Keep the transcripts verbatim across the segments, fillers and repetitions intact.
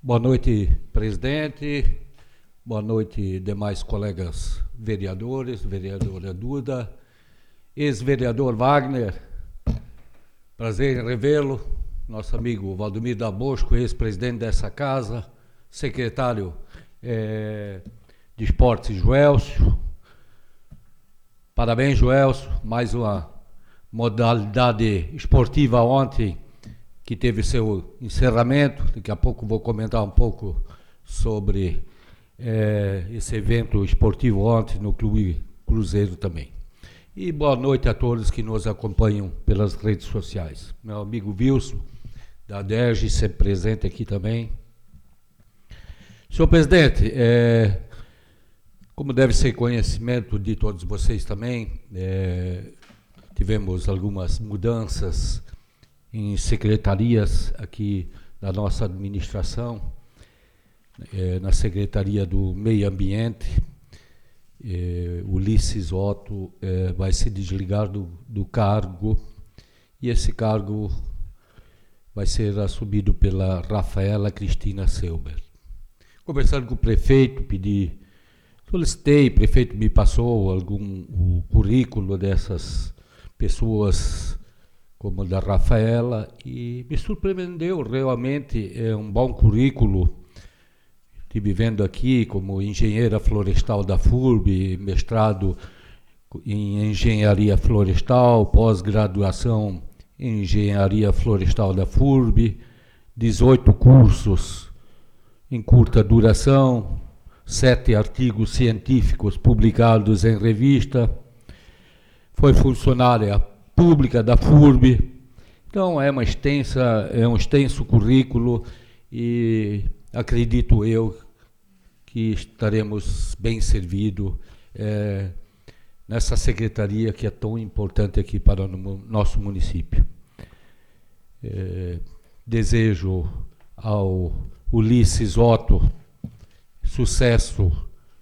Boa noite, presidente. Boa noite, demais colegas vereadores, vereadora Duda, ex-vereador Wagner. Prazer em revê-lo. Nosso amigo Valdomiro da Bosco, ex-presidente dessa casa, secretário é, de Esportes, Joelcio. Parabéns, Joelcio. Mais uma modalidade esportiva ontem que teve seu encerramento. Daqui a pouco vou comentar um pouco sobre é, esse evento esportivo ontem no Clube Cruzeiro também. E boa noite a todos que nos acompanham pelas redes sociais. Meu amigo Wilson, da D E R G, sempre presente aqui também. Senhor presidente, é, como deve ser conhecimento de todos vocês também, é, tivemos algumas mudanças em secretarias aqui da nossa administração, é, na Secretaria do Meio Ambiente. É, Ulisses Otto é, vai se desligar do, do cargo, e esse cargo vai ser assumido pela Rafaela Cristina Selber. Conversando com o prefeito, pedi, solicitei, o prefeito me passou algum o currículo dessas pessoas, como da Rafaela, e me surpreendeu, realmente é um bom currículo. Estive vendo aqui como engenheira florestal da F U R B, mestrado em engenharia florestal, pós-graduação em engenharia florestal da F U R B, dezoito cursos em curta duração, sete artigos científicos publicados em revista, foi funcionária pública da F U R B. Então é uma extensa, é um extenso currículo, e acredito eu que estaremos bem servidos é, nessa secretaria que é tão importante aqui para o nosso município. É, desejo ao Ulisses Otto sucesso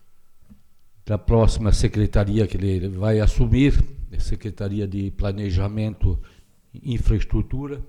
da próxima secretaria que ele vai assumir, a Secretaria de Planejamento e Infraestrutura.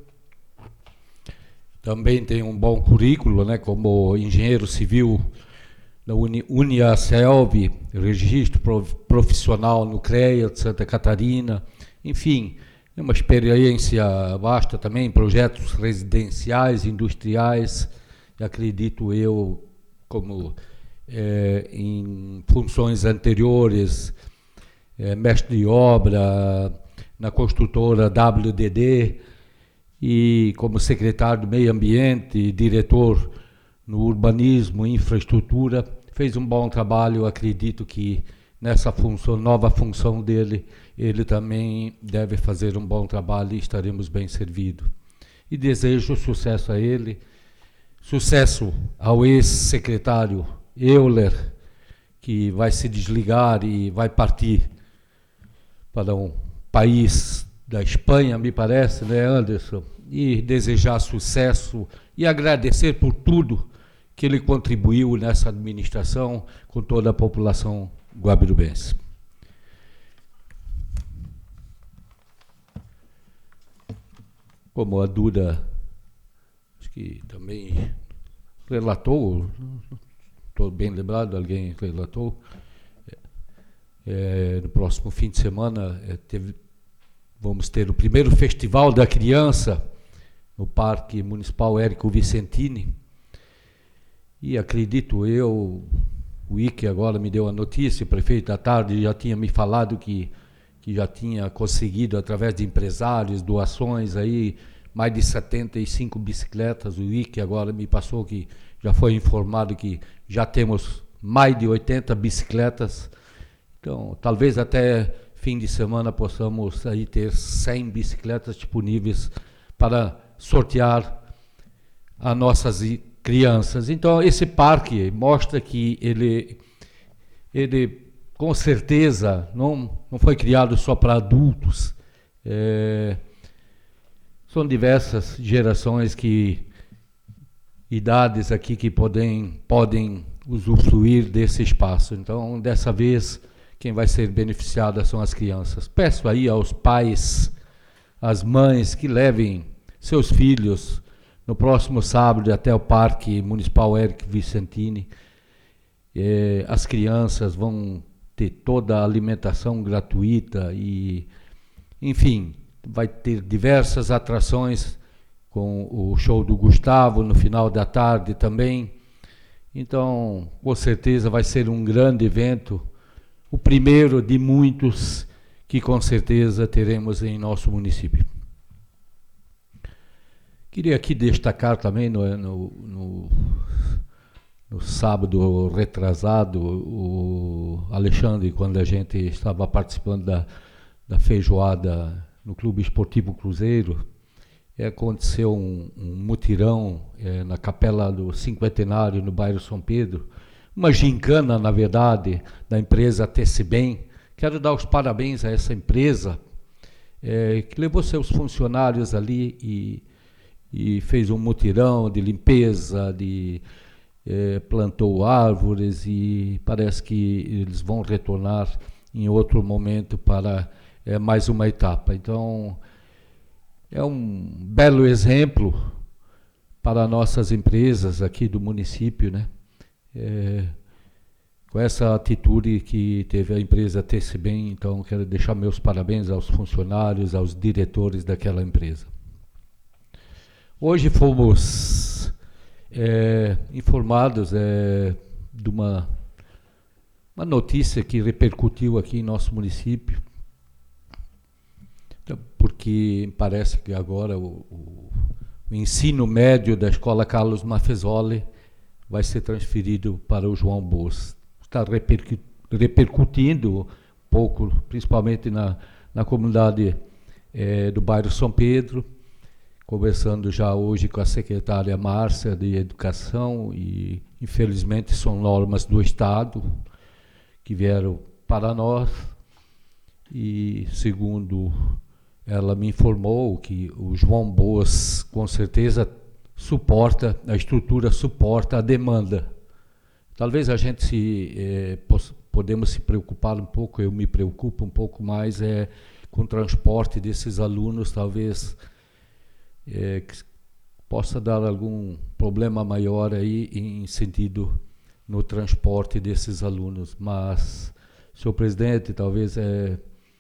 Também tem um bom currículo, né, como engenheiro civil da Uni, Uniaselv, registro profissional no CREA de Santa Catarina. Enfim, é uma experiência vasta também em projetos residenciais, industriais, e acredito eu, como é, em funções anteriores, é, mestre de obra na construtora W D D, e como secretário do Meio Ambiente, diretor no Urbanismo e Infraestrutura, fez um bom trabalho. Acredito que nessa função, nova função dele, ele também deve fazer um bom trabalho e estaremos bem servidos. E desejo sucesso a ele, sucesso ao ex-secretário Euler, que vai se desligar e vai partir para um país da Espanha, me parece, né, Anderson? E desejar sucesso e agradecer por tudo que ele contribuiu nessa administração com toda a população guabirubense. Como a Duda, acho que também relatou, estou bem lembrado, alguém relatou, é, no próximo fim de semana é, teve, vamos ter o primeiro Festival da Criança no Parque Municipal Érico Vicentini, e acredito eu, o I C agora me deu a notícia, o prefeito à tarde já tinha me falado que, que já tinha conseguido, através de empresários, doações, aí, mais de setenta e cinco bicicletas. O I C agora me passou que já foi informado que já temos mais de oitenta bicicletas. Então, talvez até fim de semana possamos aí ter cem bicicletas disponíveis para sortear a nossas crianças. Então, esse parque mostra que ele, ele com certeza, não, não foi criado só para adultos. É, são diversas gerações, que idades aqui que podem, podem usufruir desse espaço. Então, dessa vez, quem vai ser beneficiada são as crianças. Peço aí aos pais, às mães, que levem seus filhos no próximo sábado até o Parque Municipal Érico Vicentini. É, as crianças vão ter toda a alimentação gratuita e, enfim, vai ter diversas atrações com o show do Gustavo no final da tarde também. Então, com certeza vai ser um grande evento, o primeiro de muitos que com certeza teremos em nosso município. Queria aqui destacar também no, no, no, no sábado retrasado, o Alexandre, quando a gente estava participando da, da feijoada no Clube Esportivo Cruzeiro, é, aconteceu um, um mutirão é, na Capela do Cinquentenário, no bairro São Pedro, uma gincana, na verdade, da empresa Tecibem. Quero dar os parabéns a essa empresa, é, que levou seus funcionários ali e, e fez um mutirão de limpeza, de, é, plantou árvores, e parece que eles vão retornar em outro momento para é, mais uma etapa. Então, é um belo exemplo para nossas empresas aqui do município, né? É, com essa atitude que teve a empresa Tecibem. Então, quero deixar meus parabéns aos funcionários, aos diretores daquela empresa. Hoje fomos é, informados é, de uma, uma notícia que repercutiu aqui em nosso município, porque parece que agora o, o, o ensino médio da Escola Carlos Maffezoli vai ser transferido para o João Boas. Está repercu repercutindo um pouco, principalmente na, na comunidade é, do bairro São Pedro, conversando já hoje com a secretária Márcia de Educação, e infelizmente são normas do Estado que vieram para nós, e segundo ela me informou que o João Boas com certeza suporta, a estrutura suporta a demanda. Talvez a gente se eh, podemos se preocupar um pouco, eu me preocupo um pouco mais é com o transporte desses alunos, talvez é, que possa dar algum problema maior aí em sentido no transporte desses alunos. Mas, senhor presidente, talvez é,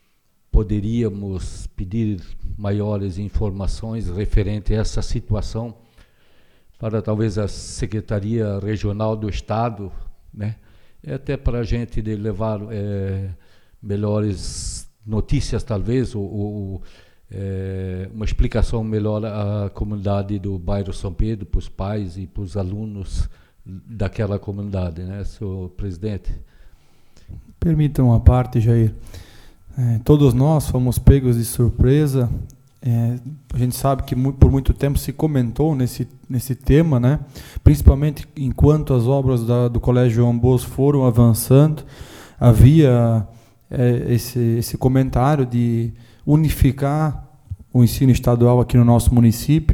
poderíamos pedir maiores informações referente a essa situação para talvez a Secretaria Regional do Estado, né? É até para a gente de levar é, melhores notícias, talvez, ou, ou é, uma explicação melhor à comunidade do bairro São Pedro, para os pais e para os alunos daquela comunidade, né, senhor presidente? Permitam uma parte, Jair. É, todos nós fomos pegos de surpresa. É, a gente sabe que mu por muito tempo se comentou nesse, nesse tema, né? Principalmente enquanto as obras da, do Colégio João Boas foram avançando, havia é, esse, esse comentário de unificar o ensino estadual aqui no nosso município,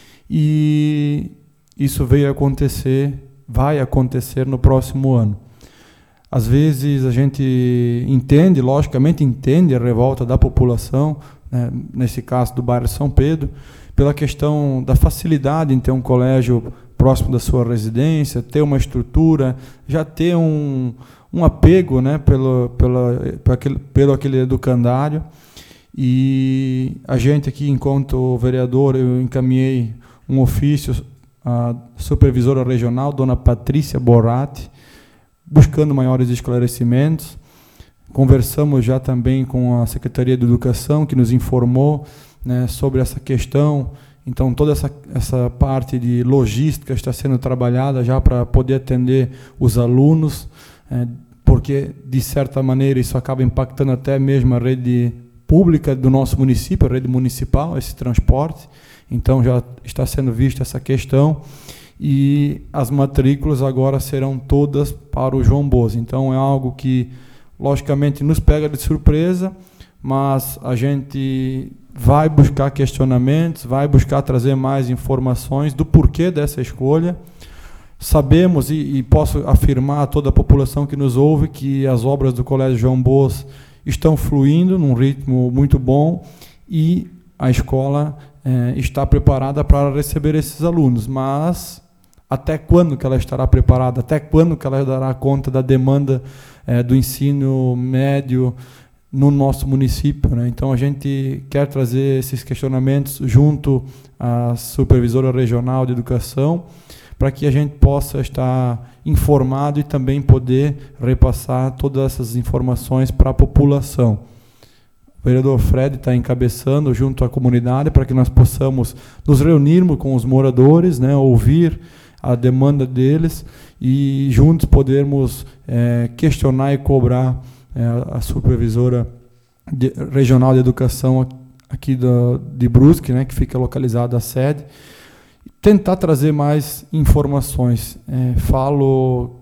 e isso veio a acontecer, vai acontecer no próximo ano. Às vezes a gente entende, logicamente entende a revolta da população, né, nesse caso do bairro São Pedro, pela questão da facilidade em ter um colégio próximo da sua residência, ter uma estrutura, já ter um, um apego, né, pelo, pela, pelo, aquele, pelo aquele educandário. E a gente aqui, enquanto vereador, eu encaminhei um ofício à supervisora regional, dona Patrícia Borratti, buscando maiores esclarecimentos. Conversamos já também com a Secretaria de Educação, que nos informou, né, sobre essa questão. Então, toda essa, essa parte de logística está sendo trabalhada já para poder atender os alunos, é, porque, de certa maneira, isso acaba impactando até mesmo a rede pública do nosso município, a rede municipal, esse transporte. Então, já está sendo vista essa questão. E as matrículas agora serão todas para o João Boas. Então, é algo que, logicamente, nos pega de surpresa, mas a gente vai buscar questionamentos, vai buscar trazer mais informações do porquê dessa escolha. Sabemos, e, e posso afirmar a toda a população que nos ouve, que as obras do Colégio João Boas estão fluindo num ritmo muito bom, e a escola é, está preparada para receber esses alunos, mas até quando que ela estará preparada? Até quando que ela dará conta da demanda é, do ensino médio no nosso município, né? Então a gente quer trazer esses questionamentos junto à supervisora regional de educação, para que a gente possa estar informado e também poder repassar todas essas informações para a população. O vereador Fred está encabeçando junto à comunidade para que nós possamos nos reunirmos com os moradores, né, ouvir a demanda deles e juntos podermos é, questionar e cobrar é, a supervisora de, regional de educação aqui da, de Brusque, né, que fica localizada a sede, tentar trazer mais informações. É, falo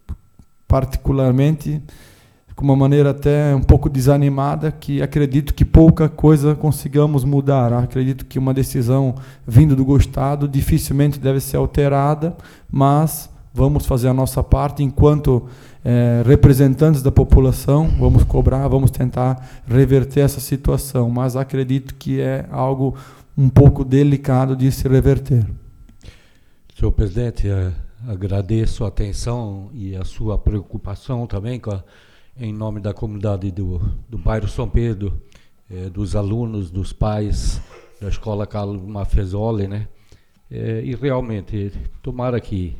particularmente com uma maneira até um pouco desanimada, que acredito que pouca coisa consigamos mudar. Acredito que uma decisão vindo do Estado dificilmente deve ser alterada, mas vamos fazer a nossa parte enquanto é, representantes da população, vamos cobrar, vamos tentar reverter essa situação, mas acredito que é algo um pouco delicado de se reverter. Senhor presidente, agradeço a atenção e a sua preocupação também com a, em nome da comunidade do, do bairro São Pedro, eh, dos alunos, dos pais da Escola Carlos Maffezoli, né? Eh, e realmente, tomara que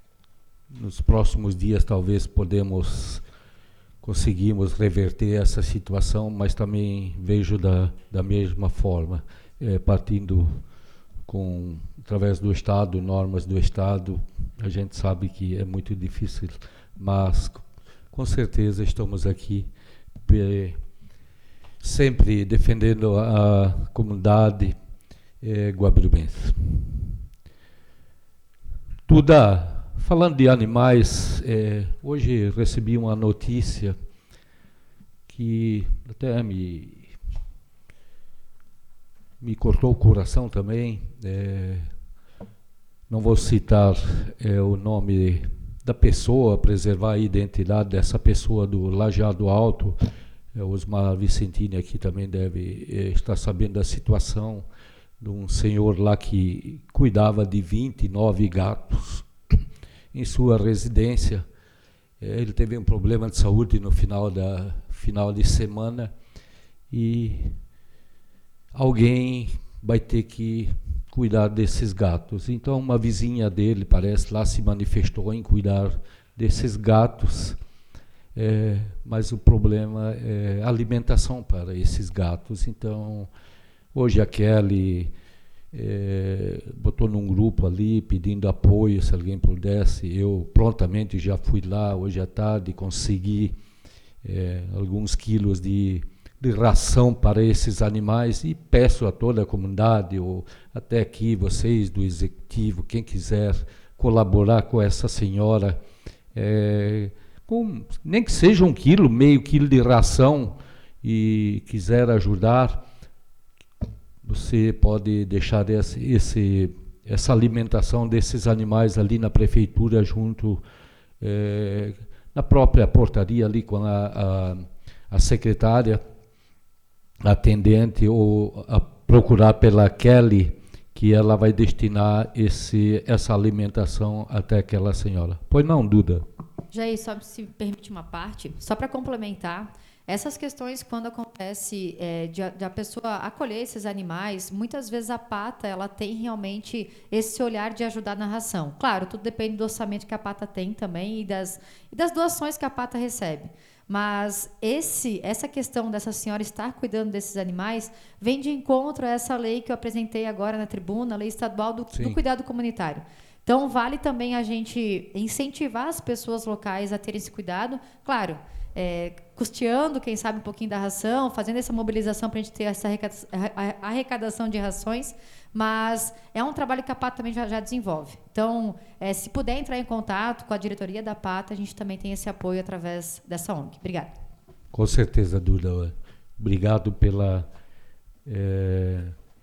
nos próximos dias talvez podemos conseguimos reverter essa situação, mas também vejo da, da mesma forma, eh, partindo com, através do Estado, normas do Estado, a gente sabe que é muito difícil, mas com certeza estamos aqui eh, sempre defendendo a comunidade eh, guabirubense. Duda, falando de animais, eh, hoje recebi uma notícia que até me, me cortou o coração também. Eh, não vou citar eh, o nome da pessoa, preservar a identidade dessa pessoa do Lajeado Alto. É, Osmar Vicentini aqui também deve é, estar sabendo da situação de um senhor lá que cuidava de vinte e nove gatos em sua residência. É, ele teve um problema de saúde no final, da, final de semana e alguém vai ter que cuidar desses gatos. Então, uma vizinha dele, parece, lá se manifestou em cuidar desses gatos, é, mas o problema é a alimentação para esses gatos. Então, hoje a Kelly é, botou num grupo ali, pedindo apoio, se alguém pudesse. Eu prontamente já fui lá, hoje à tarde, consegui é, alguns quilos de de ração para esses animais e peço a toda a comunidade, ou até aqui vocês do executivo, quem quiser colaborar com essa senhora, é, com, nem que seja um quilo, meio quilo de ração e quiser ajudar, você pode deixar esse, esse, essa alimentação desses animais ali na prefeitura junto, é, na própria portaria ali com a, a, a secretária, atendente, ou a procurar pela Kelly, que ela vai destinar esse, essa alimentação até aquela senhora. Pois não, Duda? Jair, só se permite uma parte, só para complementar, essas questões quando acontece é, de, a, de a pessoa acolher esses animais, muitas vezes a PATA ela tem realmente esse olhar de ajudar na ração. Claro, tudo depende do orçamento que a PATA tem também e das, e das doações que a PATA recebe. Mas esse, essa questão dessa senhora estar cuidando desses animais vem de encontro a essa lei que eu apresentei agora na tribuna, a lei estadual do, do cuidado comunitário. Então, vale também a gente incentivar as pessoas locais a terem esse cuidado, claro, é, custeando, quem sabe, um pouquinho da ração, fazendo essa mobilização para a gente ter essa arrecadação de rações, mas é um trabalho que a PATA também já, já desenvolve. Então, é, se puder entrar em contato com a diretoria da PATA, a gente também tem esse apoio através dessa O N G. Obrigada. Com certeza, Duda. Obrigado pela, é,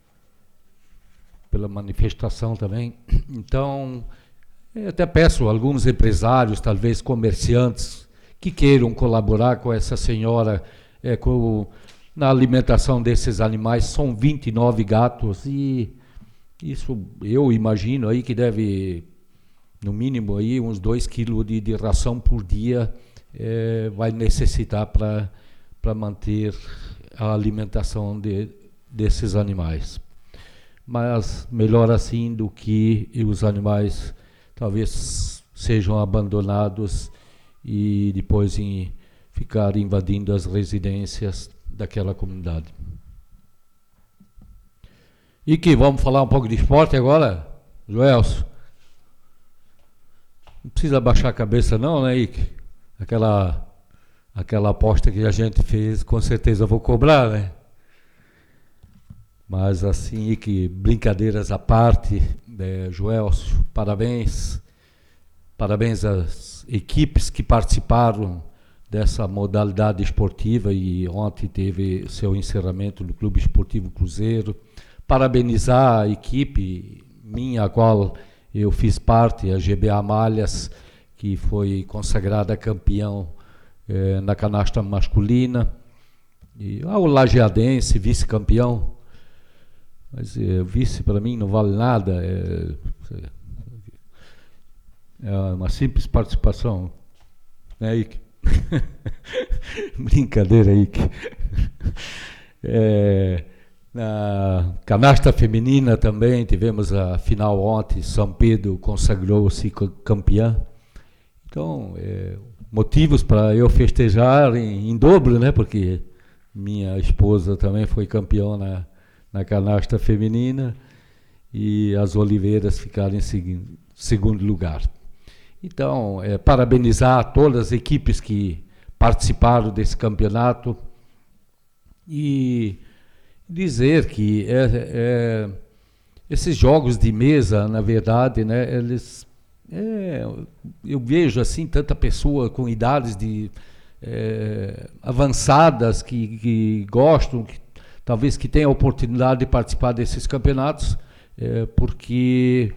pela manifestação também. Então, eu até peço a alguns empresários, talvez comerciantes, que queiram colaborar com essa senhora, é, com na alimentação desses animais. São vinte e nove gatos e isso eu imagino aí que deve, no mínimo, aí uns dois quilos de, de ração por dia é, vai necessitar para para manter a alimentação de, desses animais. Mas melhor assim do que os animais talvez sejam abandonados e depois em, ficar invadindo as residências daquela comunidade. E que vamos falar um pouco de esporte agora, Joelson? Não precisa baixar a cabeça não, né, Ike? Aquela, aquela aposta que a gente fez, com certeza eu vou cobrar, né? Mas assim, Ike, brincadeiras à parte, é, Joelson, parabéns. Parabéns às equipes que participaram dessa modalidade esportiva e ontem teve seu encerramento no Clube Esportivo Cruzeiro. Parabenizar a equipe minha, a qual eu fiz parte, a G B A Malhas, que foi consagrada campeão eh, na canasta masculina, e ah, o Lajeadense, vice-campeão, mas eh, vice para mim não vale nada, é, é uma simples participação, né, Ike? Brincadeira, Ike. É, na canasta feminina também tivemos a final ontem, São Pedro consagrou-se campeã. Então, é, motivos para eu festejar em, em dobro, né? Porque minha esposa também foi campeã na, na canasta feminina e as Oliveiras ficaram em seg- segundo lugar. Então, é, parabenizar todas as equipes que participaram desse campeonato e dizer que é, é, esses jogos de mesa, na verdade, né, eles, é, eu vejo assim tanta pessoa com idades de, é, avançadas que, que gostam, que, talvez que tenham a oportunidade de participar desses campeonatos, é, porque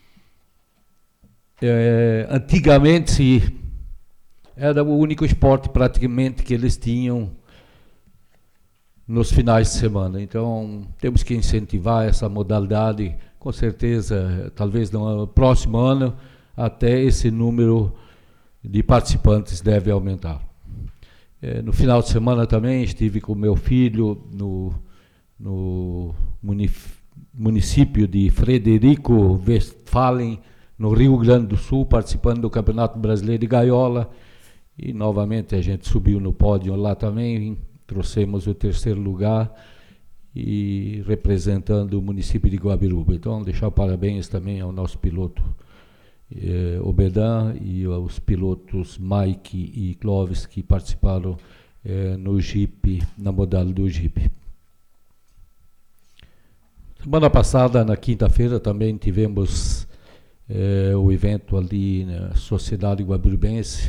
é, antigamente era o único esporte praticamente que eles tinham nos finais de semana. Então, temos que incentivar essa modalidade, com certeza, talvez no próximo ano, até esse número de participantes deve aumentar. É, no final de semana também estive com meu filho no, no munif- município de Frederico Westphalen, no Rio Grande do Sul, participando do Campeonato Brasileiro de Gaiola, e novamente a gente subiu no pódio lá também, trouxemos o terceiro lugar e representando o município de Guabiruba. Então, deixar parabéns também ao nosso piloto eh, Obedan e aos pilotos Mike e Clóvis que participaram eh, no Jeep, na modalidade do Jeep. Semana passada, na quinta-feira, também tivemos eh, o evento ali na Sociedade Guabirubense.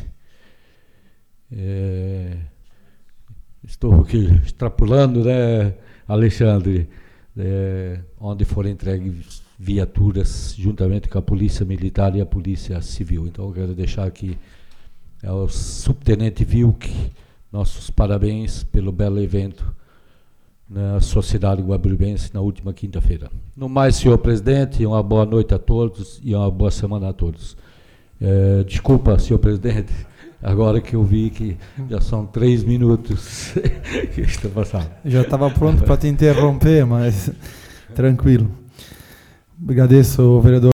Eh, Estou aqui extrapolando, né, Alexandre, é, onde foram entregues viaturas juntamente com a Polícia Militar e a Polícia Civil. Então, eu quero deixar aqui ao subtenente Vilk nossos parabéns pelo belo evento na Sociedade Guabirubense na última quinta-feira. No mais, senhor presidente, uma boa noite a todos e uma boa semana a todos. É, desculpa, senhor presidente, agora que eu vi que já são três minutos que estou passando. Já estava pronto para te interromper, mas tranquilo. Agradeço, vereador.